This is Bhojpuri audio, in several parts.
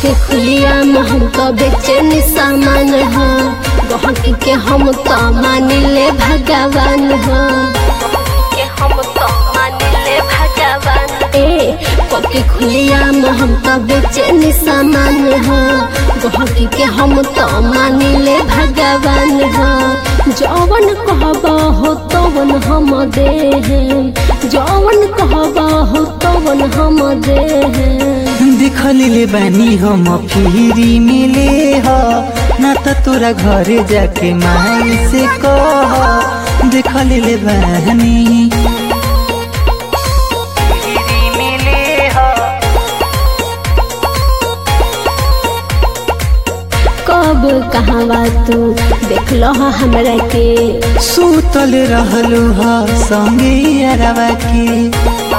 के खुलिया हम तो बेचैनी सामान हो गहकी के हम तो मानिले भगवान हो के हम तो मानिले भगवान पके खुलिया हम तो बेचैनी सामान हो गहकी के हम तो मानिले भगवान हो जवन कहबा हो तवन हम दे जवन कहबा हो तवन हम दे दिखले बानी हम फिरी मिले हो ना तो तोरा घरे जाके माई से कह दिखले बानी कब कहवा तू देख लो हमरा के सुतल रहलू ह संगे अरवा के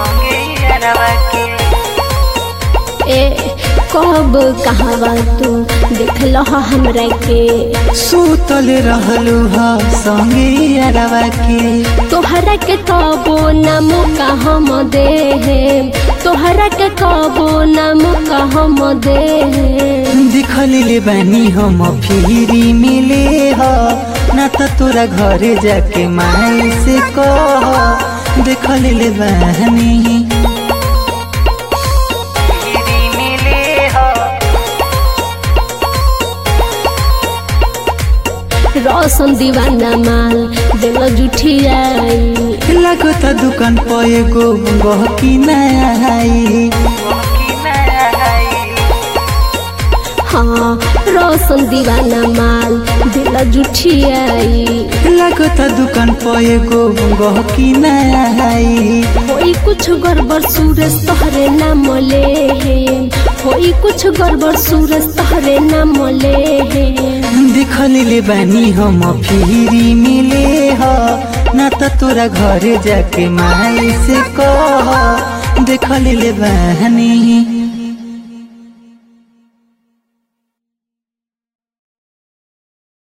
कब कहवा तू देख लो हमरा के सुतल रहलू ह संगे अरवा के तोहरा के कबो न मौका हम दे तोहरा के कबो न मौका हम दे दिखले बानी हम फिरी मिले हो ना तो तोरा घरे जाके माई से कह दिखले बानी रोशन दीवाना माल दिल जुठियाई लगता दुकान पर एगो गहकी नया आई हाँ रोशन दीवाना माल दिल जुठियाई लगता दुकान पर एगो गहकी नया आई होई कुछ गड़बड़ सूरज तोहरे नाम ले होई कुछ गड़बड़ सूरज तोहरे नाम ले दिखले बानी हम फिरी मिले हो ना तो तोरा घरे जाके माई से कह दिखले बानी।